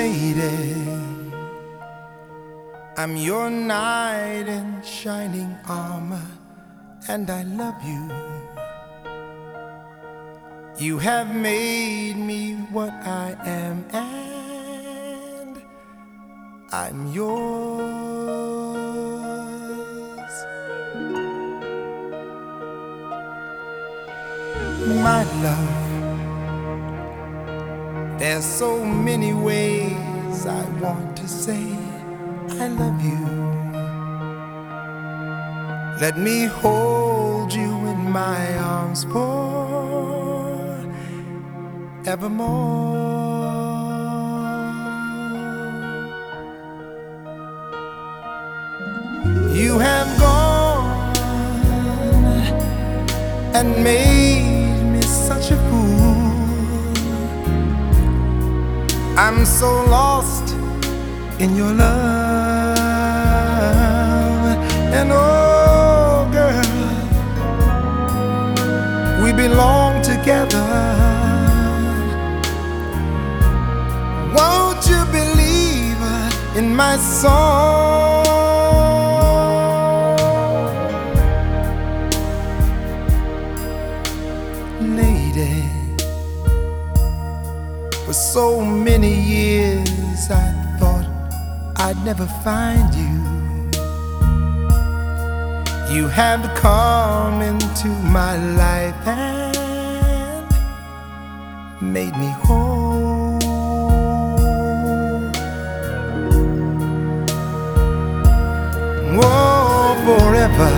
Lady, I'm your knight in shining armor, and I love you. You have made me what I am, and I'm yours. My love, there's so many ways I want to say I love you. Let me hold you in my arms forevermore. You have gone and made me such a fool. I'm so lost in your love, and oh girl, we belong together. Won't you believe in my song? Lady, for so many years I thought I'd never find you. You have come into my life and made me whole. Oh, forever,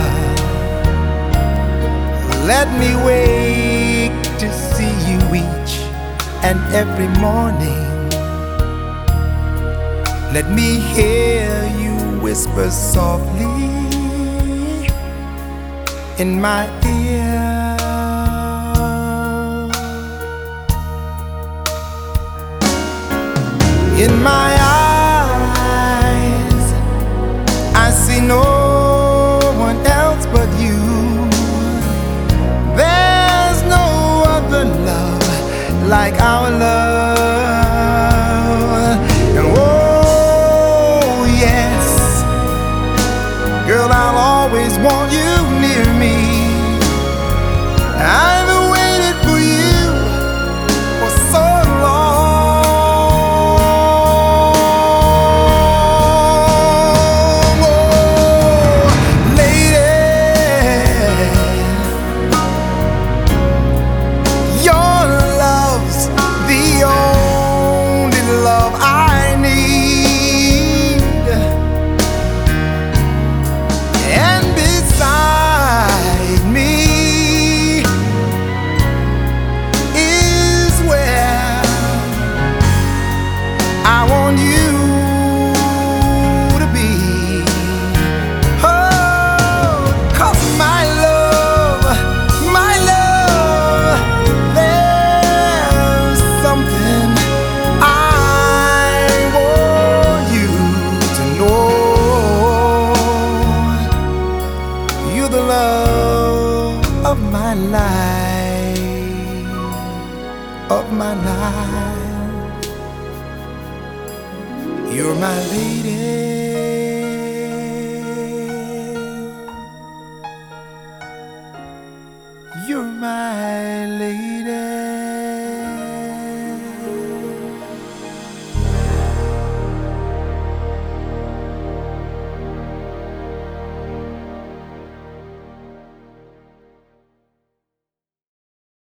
let me wake to see you each and every morning. Let me hear you whisper softly in my ear. In my eyes, I see no one else but you. There's no other love like our love. And oh yes, girl, I'll always want you near me. I've waited for you for so long. Oh, lady, your love's the only love I need. And beside me is where I want you to be. Oh, 'cause my love, there's something I want you to know. You're the love of my life, of my life. You're my lady.